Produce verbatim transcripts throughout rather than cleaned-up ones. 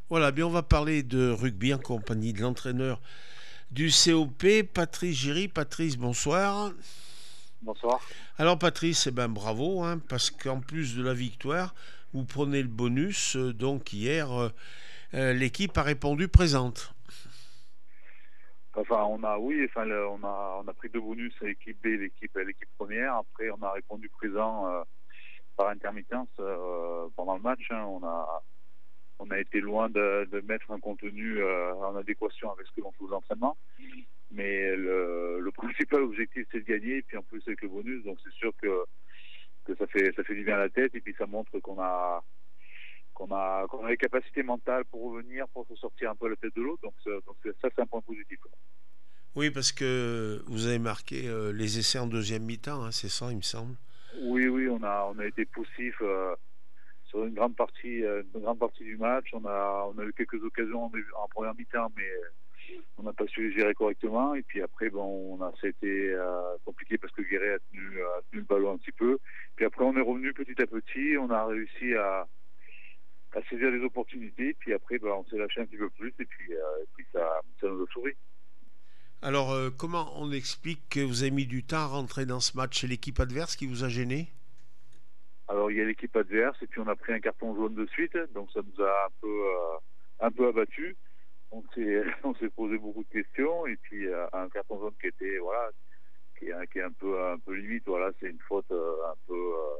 Voilà, bien on va parler de rugby en compagnie de l'entraîneur du C O P, Patrice Giry. Patrice, bonsoir. Bonsoir. Alors Patrice, eh ben bravo, hein, parce qu'en plus de la victoire, vous prenez le bonus. Euh, donc hier, euh, euh, l'équipe a répondu présente. Enfin, on a, oui, enfin, le- on a, on a pris deux bonus à l'équipe B, l'équipe, l'équipe première. Après, on a répondu présent euh, par intermittence euh, pendant le match. hein. On a, on a été loin de, de mettre un contenu euh, en adéquation avec ce que l'on fait aux entraînements. Mais le, le principal objectif, c'est de gagner. Et puis en plus avec le bonus, donc c'est sûr que, que ça fait, ça fait du bien à la tête. Et puis ça montre qu'on a, qu'on a, qu'on a les capacités mentales pour revenir, pour se sortir un peu la tête de l'eau. Donc, ça, donc ça, c'est un point positif. Oui, parce que vous avez marqué euh, les essais en deuxième mi-temps, hein, c'est ça, il me semble. Oui, oui, on a, on a été poussif euh, sur une grande partie, euh, une grande partie du match. On a, on a eu quelques occasions en, en première mi-temps, mais on n'a pas su les gérer correctement. Et puis après, bon, on a, ça a été euh, compliqué parce que Guéret a tenu, a tenu le ballon un petit peu. Puis après, on est revenu petit à petit. On a réussi à, à saisir les opportunités. Puis après, ben, on s'est lâché un petit peu plus. Et puis, euh, et puis ça, ça nous a souri. Alors, euh, comment on explique que vous avez mis du temps à rentrer dans ce match? C'est l'équipe adverse qui vous a gêné? Alors, il y a l'équipe adverse. Et puis, on a pris un carton jaune de suite. Donc, ça nous a un peu, euh, un peu abattu. on s'est on s'est posé beaucoup de questions et puis euh, un carton jaune qui était voilà qui est, qui est un peu un peu limite voilà c'est une faute euh, un peu euh,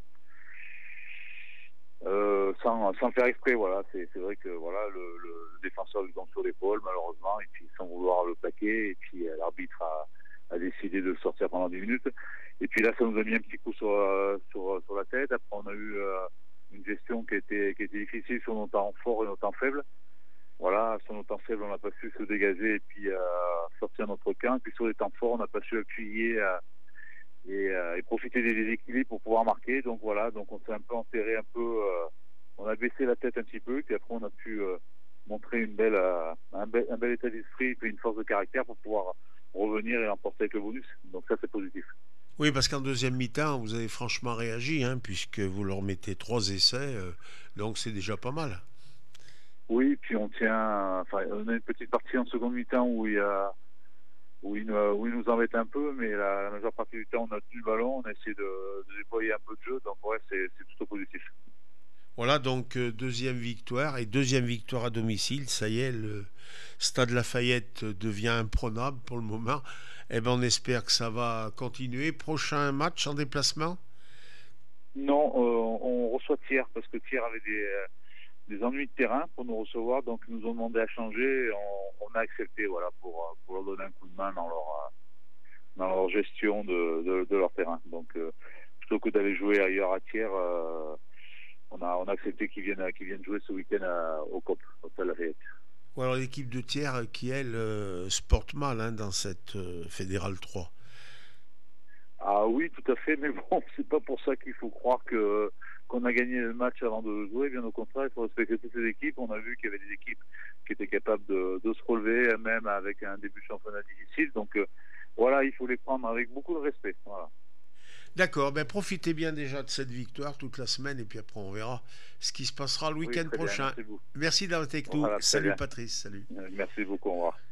euh, sans, sans faire exprès voilà c'est c'est vrai que voilà le, le, le défenseur lui tombe sur l'épaule malheureusement et puis sans vouloir le plaquer et puis euh, l'arbitre a, a décidé de le sortir pendant dix minutes et puis là ça nous a mis un petit coup sur euh, sur sur la tête. Après on a eu euh, une gestion qui était qui était difficile sur nos temps forts et nos temps faibles. Voilà, sur nos temps faibles, on n'a pas su se dégager et puis euh, sortir notre camp. Et puis sur les temps forts, on n'a pas su appuyer euh, et, euh, et profiter des déséquilibres pour pouvoir marquer. Donc voilà, donc on s'est un peu enterré, un peu, euh, on a baissé la tête un petit peu. Et puis après, on a pu euh, montrer une belle, euh, un, bel, un bel état d'esprit et puis une force de caractère pour pouvoir revenir et emporter avec le bonus. Donc ça, c'est positif. Oui, parce qu'en deuxième mi-temps, vous avez franchement réagi, hein, puisque vous leur mettez trois essais, euh, donc c'est déjà pas mal. Oui, puis on tient, enfin, on a une petite partie en seconde mi-temps où il y a où il, nous, où il nous embête un peu, mais la, la majeure partie du temps, on a tenu le ballon, on a essayé de, de déployer un peu de jeu, donc ouais, c'est, c'est plutôt positif. Voilà, donc euh, deuxième victoire et deuxième victoire à domicile. Ça y est, le Stade Lafayette devient imprenable pour le moment. Eh ben, on espère que ça va continuer. Prochain match en déplacement? Non, euh, on reçoit Thiers, parce que Thiers avait des, euh, des ennuis de terrain pour nous recevoir, donc ils nous ont demandé à changer, et on, on a accepté, voilà, pour, euh, pour leur donner un coup de main dans leur, euh, dans leur gestion de, de, de leur terrain. Donc, euh, plutôt que d'aller jouer ailleurs à Thiers, euh, on, a, on a accepté qu'ils viennent, qu'ils viennent jouer ce week-end à- au C O P, au Stade Lafayette. Ou alors l'équipe de Thiers euh, qui, elle, euh, se porte mal, hein, dans cette euh, Fédérale trois. Ah oui, tout à fait, mais bon, c'est pas pour ça qu'il faut croire que qu'on a gagné le match avant de jouer. Bien au contraire, il faut respecter toutes les équipes. On a vu qu'il y avait des équipes qui étaient capables de, de se relever, même avec un début de championnat difficile. Donc euh, voilà, il faut les prendre avec beaucoup de respect. Voilà. D'accord, ben profitez bien déjà de cette victoire toute la semaine et puis après on verra ce qui se passera le Oui, week-end très bien, prochain. merci beaucoup. Merci d'avoir été avec nous. Voilà, très Salut bien. Patrice, salut. Euh, Merci beaucoup, au revoir.